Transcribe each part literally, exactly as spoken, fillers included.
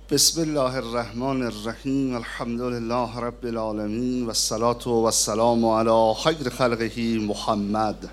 بسم الله الرحمن الرحیم. الحمد لله رب العالمین و الصلاة و السلام علی خیر خلقه محمد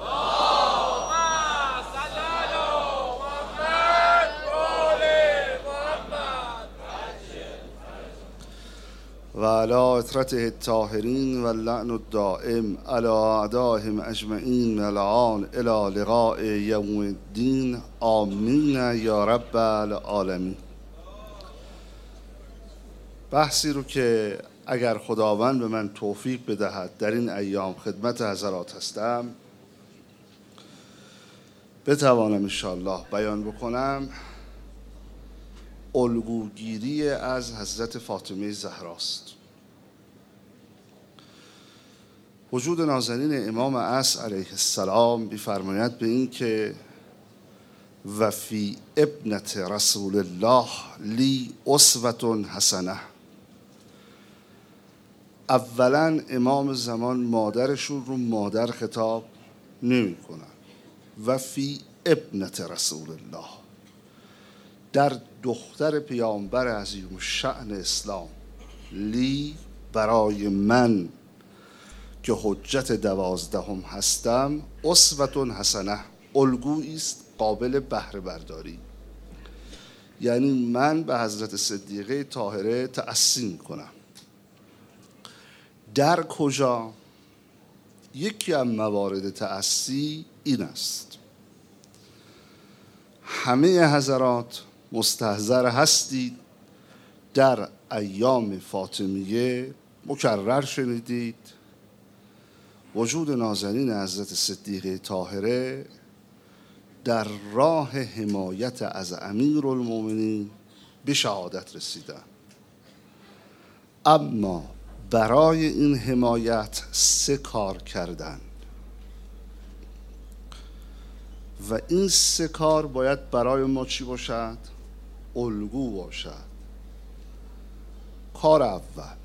و علی اطرته الطاهرین و اللعن الدائم علی اعدائهم اجمعین الان الی لقاء یوم الدین. آمین یا رب العالمین. بحثی رو که اگر خداوند به من توفیق بدهد در این ایام خدمت حضرات هستم بتوانم انشاءالله بیان بکنم، الگوگیری از حضرت فاطمه زهراست. وجود نازنین امام عصر علیه السلام می‌فرماید به این که و فی ابنت رسول الله لی اسوة حسنه. اولا امام زمان مادرشون رو مادر خطاب نمی کنن. و فی ابنت رسول الله، در دختر پیامبر عظیم الشأن اسلام، لی برای من که حجت دوازدهم هستم، اسوة حسنه، الگویی است قابل بهره برداری. یعنی من به حضرت صدیقه طاهره تأسی میکنم. در کجا؟ یکی از موارد تأسی این است، همه حضرات مستحضر هستید در ایام فاطمیه مکرر شنیدید وجود نازنین حضرت صدیقه طاهره در راه حمایت از امیرالمومنین به شهادت رسیدن، اما برای این حمایت سه کار کردن و این سه کار باید برای ما چی باشد؟ الگو باشد. کار اول،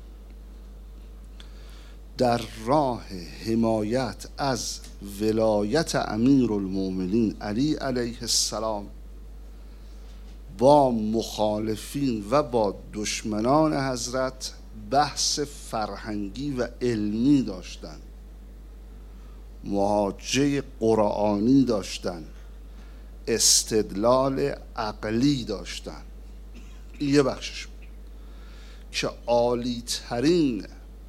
در راه حمایت از ولایت امیرالمومنین علی علیه السلام با مخالفین و با دشمنان حضرت بحث فرهنگی و علمی داشتن، محاجه قرآنی داشتن، استدلال عقلی داشتن. این یه بخشش بود که عالی ترین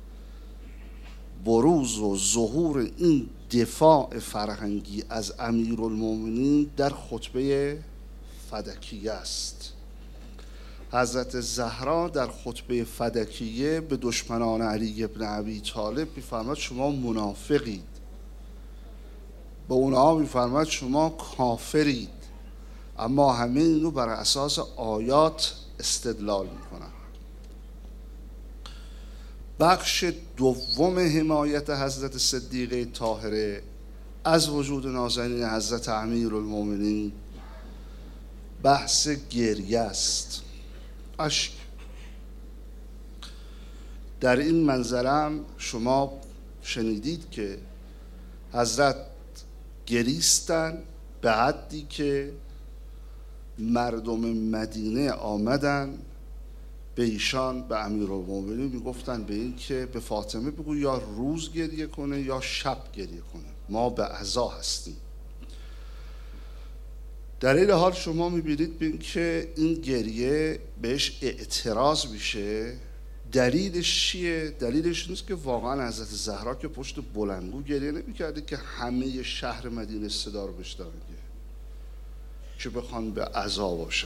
بروز و ظهور این دفاع فرهنگی از امیرالمومنین در خطبه فدکیه است. حضرت زهرا در خطبه فدکیه به دشمنان علی ابن ابی طالب می‌فرماید شما منافقید، به اونها می‌فرماید شما کافرید، اما همه اینو بر اساس آیات استدلال می‌کنن. بخش دوم حمایت حضرت صدیقه طاهره از وجود نازنین حضرت امیرالمومنین بحث گریه است، اشک. در این منظرم شما شنیدید که حضرت گریستن به حدی که مردم مدینه آمدن به ایشان، به امیرالمومنین میگفتن به این که به فاطمه بگو یا روز گریه کنه یا شب گریه کنه، ما به عزا هستیم. در این حال شما میبینید به این که این گریه بهش اعتراض میشه. دلیلش چیه؟ دلیلش نیست که واقعا حضرت زهرا که پشت بلندگو گریه نمیکرده که همه شهر مدینه صدا رو بشنوه که بخوان به عزا باشن.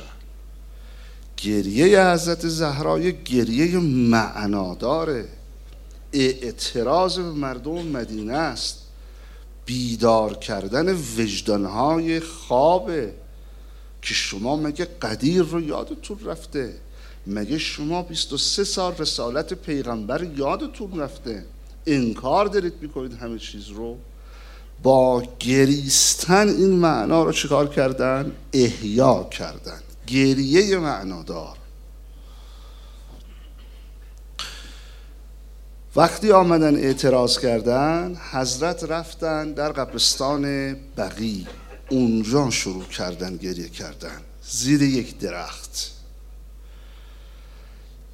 گریه حضرت زهرا یک گریه معناداره، اعتراض به مردم مدینه است، بیدار کردن وجدانهای خوابه که شما مگه قدیر رو یادتون رفته؟ مگه شما بیست و سه سال رسالت پیغمبر یادتون رفته؟ انکار دارید میکنید همه چیز رو. با گریستن این معنا رو چیکار کردن؟ احیا کردن. گریه معنادار. وقتی آمدن اعتراض کردن، حضرت رفتن در قبرستان بقیع، اونجا شروع کردن گریه کردن زیر یک درخت.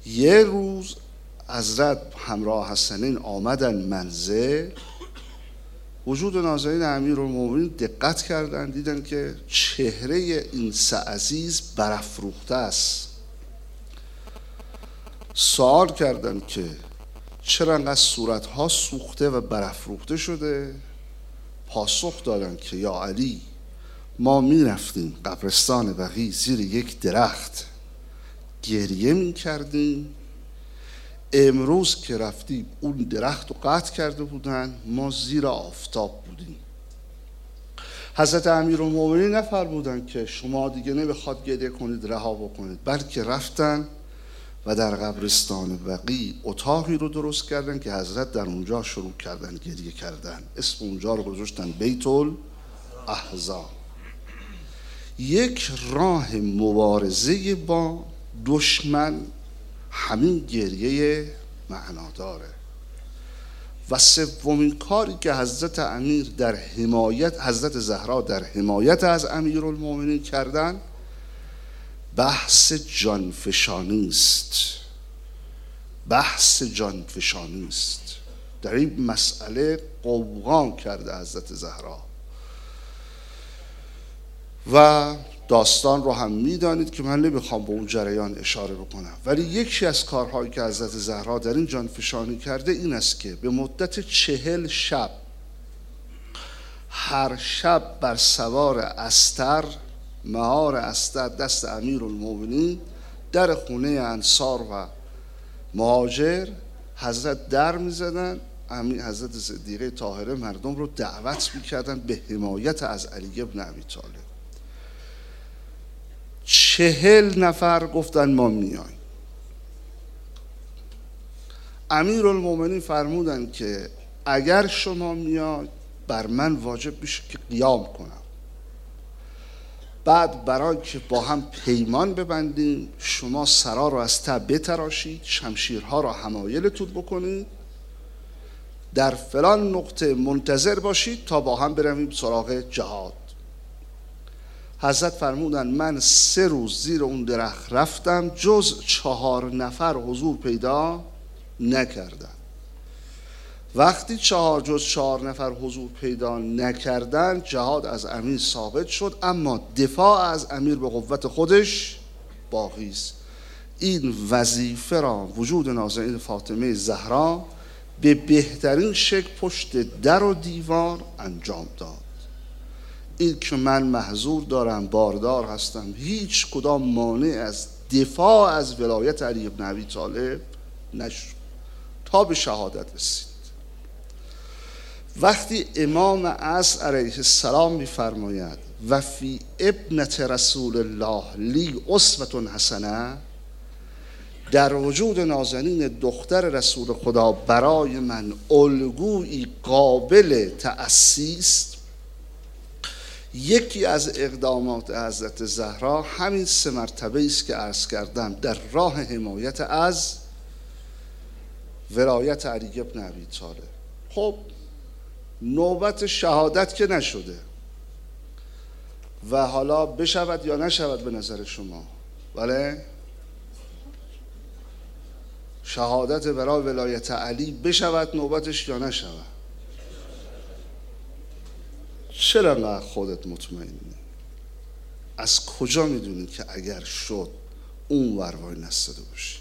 یه روز حضرت همراه حسنین آمدن منزل. وجود نازنین امیرالمومنین دقت کردن، دیدن که چهره این سه عزیز برافروخته است. سوال کردن که چرا انقدر صورتها سوخته و برافروخته شده؟ پاسخ دادن که یا علی، ما می رفتیم قبرستان بقیع زیر یک درخت گریه می کردیم. امروز که رفتیم اون درخت رو قطع کرده بودن، ما زیر آفتاب بودیم. حضرت امیرالمومنین نفرمودن که شما دیگه نمیخواد گریه کنید رها بکنید، بلکه رفتن و در قبرستان بقیع اتاقی رو درست کردن که حضرت در اونجا شروع کردن گریه کردن. اسم اونجا رو گذاشتن بیت الاحزان. یک راه مبارزه با دشمن همین گریه معناداره. و سومین کاری که حضرت امیر در حمایت حضرت زهرا در حمایت از امیرالمومنین کردن، بحث جانفشانی است. بحث جانفشانی است. در این مسئله قوقا کرده حضرت زهرا و داستان رو هم میدانید که من نمیخوام به اون جریان اشاره بکنم، ولی یکی از کارهایی که حضرت زهرا در این جانفشانی کرده این است که به مدت چهل شب هر شب بر سوار استر، مهار استر دست امیرالمومنین، در خونه انصار و مهاجر حضرت در میزدن. حضرت صدیقه طاهره مردم رو دعوت میکردن به حمایت از علی ابن ابی طالب. چهل نفر گفتن ما میایم. امیرالمومنین فرمودن که اگر شما میاید بر من واجب میشه که قیام کنم. بعد برای که با هم پیمان ببندیم، شما سرا رو از ته بتراشید، شمشیرها را حمایلتون بکنید، در فلان نقطه منتظر باشید تا با هم برویم سراغ جهاد. حضرت فرمودن من سه روز زیر اون درخت رفتم، جز چهار نفر حضور پیدا نکردن. وقتی چهار جز چهار نفر حضور پیدا نکردن، جهاد از امیر ثابت شد، اما دفاع از امیر به قوت خودش باقی است. این وظیفه را وجود نازنین فاطمه زهرا به بهترین شکل پشت در و دیوار انجام داد. این که من محظور دارم، باردار هستم، هیچ کدام مانع از دفاع از ولایت علی ابن ابی طالب نشد تا به شهادت رسید. وقتی امام عصر علیه السلام می‌فرماید و فی ابنت رسول الله لی اسوة حسنه، در وجود نازنین دختر رسول خدا برای من الگویی قابل تأسی است، یکی از اقدامات حضرت زهرا همین سه مرتبه است که عرض کردم در راه حمایت از ولایت علی ابن ابی طالب. خب نوبت شهادت که نشده و حالا بشود یا نشود به نظر شما، بله شهادت برای ولایت علی بشود نوبتش یا نشود؟ چرا نه خودت مطمئنی؟ از کجا میدونی که اگر شد اون ور وای نستده باشی؟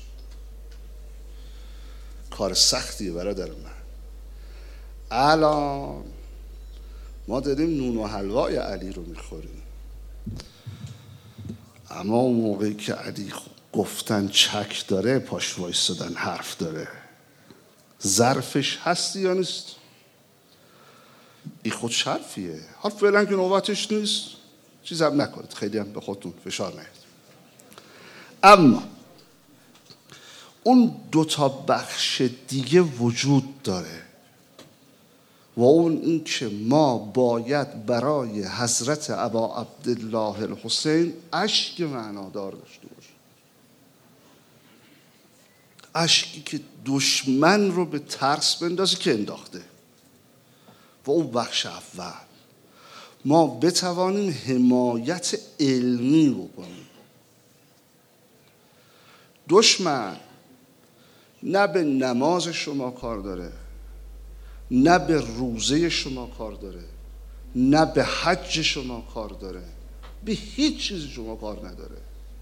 کار سختیه برادر من. الان ما داریم نون و حلوای علی رو میخوریم، اما اون موقعی که علی گفتن چک داره پاش وایستادن حرف داره، ظرفش هستی یا نیست؟ این خود حرفیه. حالا فعلا که نوبتش نیست چیز هم نکنید، خیلی هم به خودتون فشار نهید. اما اون دوتا بخش دیگه وجود داره و اون این که ما باید برای حضرت ابا عبدالله الحسین اشک معنادار داشته باشیم، اشکی که دشمن رو به ترس بندازه که انداخته. و اون بخش اول ما بتوانیم حمایت علمی بکنیم. دشمن نه به نماز شما کار داره، نه به روزه شما کار داره، نه به حج شما کار داره، به هیچ چیز شما کار نداره.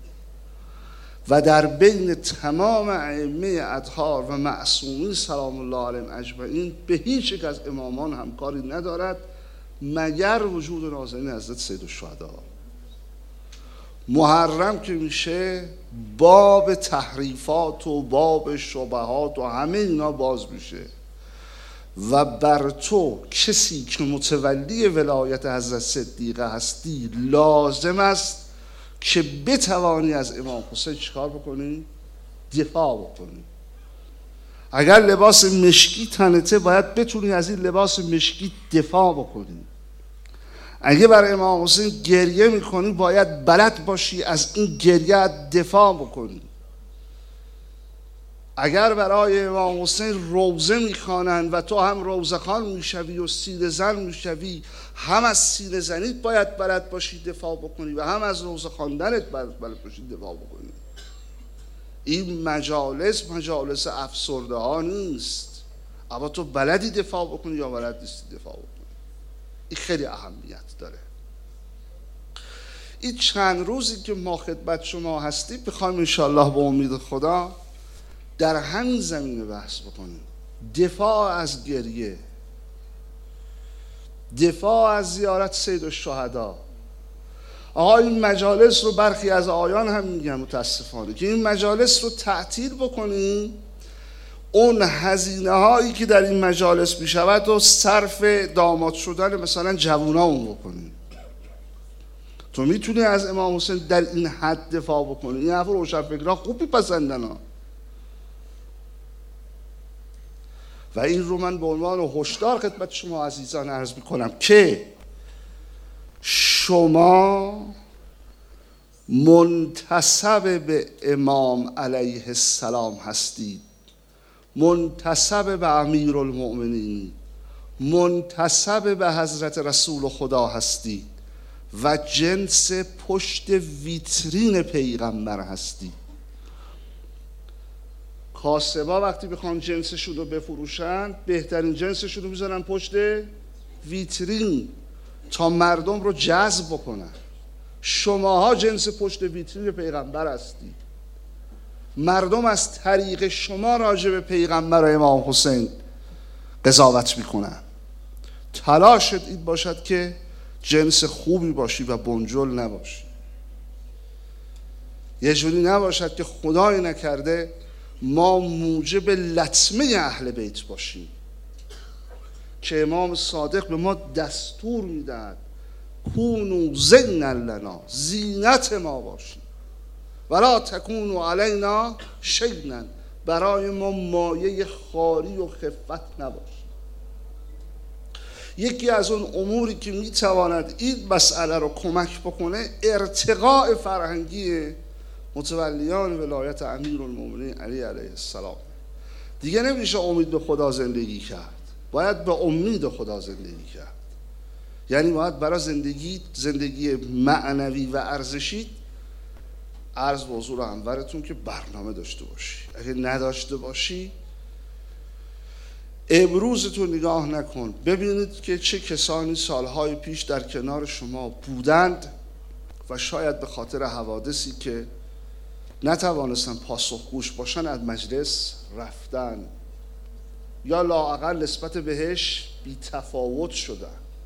و در بین تمام ائمه اطهار و معصومین سلام الله علیهم اجمعین به هیچ یک از امامان همکاری ندارد مگر وجود نازنین حضرت سیدالشهدا. محرم که میشه باب تحریفات و باب شبهات و همه اینا باز میشه و بر تو کسی که متولی ولایت حضرت صدیقه هستی لازم است که بتوانی از امام حسین چیکار بکنی؟ دفاع بکنی. اگر لباس مشکی تنته باید بتونی از این لباس مشکی دفاع بکنی. اگه بر امام حسین گریه میکنی باید بلد باشی از این گریه دفاع بکنی. اگر برای امام حسین روزه میخوانند و تو هم روزه خوان میشوی و سینه زن میشوی، هم از سینه زنیت باید بلد باشی دفاع بکنی و هم از روزه خواندنت باید بلد باشی دفاع بکنی. این مجالس مجالس افسرده ها نیست، اما تو بلدی دفاع بکنی یا بلد نیستی دفاع بکنی. این خیلی اهمیت داره. این چند روزی که ما خدمت شما هستیم بخوایم انشاءالله به امید خدا در همین زمینه بحث بکنیم. دفاع از گریه، دفاع از زیارت سیدالشهدا. آقا این مجالس رو برخی از آیان هم میگن متاسفانه که این مجالس رو تعطیل بکنیم، اون هزینه هایی که در این مجالس میشود و صرف داماد شدن مثلا جوانامون بکنیم. تو میتونی از امام حسین در این حد دفاع بکنی. این حرف روشنفکرها خوب میپسندن ها. و این رو من به عنوان هشدار خدمت شما عزیزان عرض میکنم که شما منتسب به امام علیه السلام هستید، منتسب به امیرالمؤمنین، منتسب به حضرت رسول خدا هستید و جنس پشت ویترین پیغمبر هستید. کاسبا وقتی بخوان جنسشون رو بفروشن بهترین جنسشون رو میذارن پشت ویترین تا مردم رو جذب بکنن. شماها جنس پشت ویترین پیغمبر هستید. مردم از طریق شما راجع به پیغمبر و امام حسین قضاوت میکنن. تلاشت این باشد که جنس خوبی باشی و بنجل نباشی. یه جوری نباشد که خدای نکرده ما موجب لطمه اهل بیت باشیم که امام صادق به ما دستور میدهد کونوا زینا لنا، زینت ما باشیم، ولا تکونوا علینا شینا، برای ما مایه خواری و خفت نباشیم. یکی از اون اموری که میتواند این مسئله رو کمک بکنه ارتقاء فرهنگی متولیان ولایت امیرالمؤمنین علی علیه السلام. دیگه نمیشه امید به خدا زندگی کرد، باید به امید خدا زندگی کرد. یعنی باید برای زندگی زندگی معنوی و ارزشی عرض به حضور انورتون که برنامه داشته باشی. اگه نداشته باشی امروز تو نگاه نکن، ببینید که چه کسانی سالهای پیش در کنار شما بودند و شاید به خاطر حوادثی که نتوانستن پاسخگوش باشن از مجلس رفتن یا لااقل نسبت بهش بی تفاوت شدن.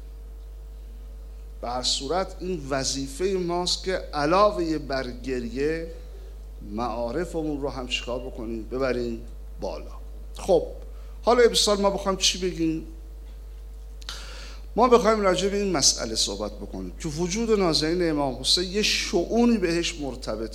به هر صورت این وظیفه ماست که علاوه بر گریه معارفمون رو هم چیکار بکنیم؟ ببریم بالا. خب حالا امسال ما بخوایم چی بگیم؟ ما بخوایم راجع به این مسئله صحبت بکنیم که وجود نازنین امام حسین یه شؤونی بهش مرتبط،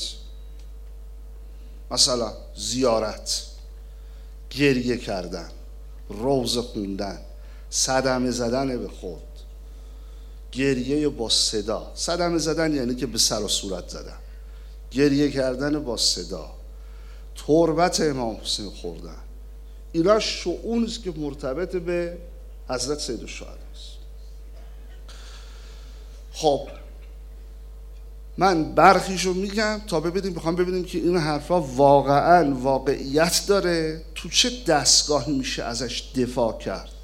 مثلا زیارت، گریه کردن، روزه خوندن، صدمه زدن به خود، گریه با صدا. صدمه زدن یعنی که به سر و صورت زدن، گریه کردن با صدا، تربت امام حسین خوردن. اینا شؤونی است که مرتبط به حضرت سیدالشهدا است. خب من برخیشو میگم تا ببینیم، بخوام ببینیم که این حرفا واقعا واقعیت داره، تو چه دستگاهی میشه ازش دفاع کرد.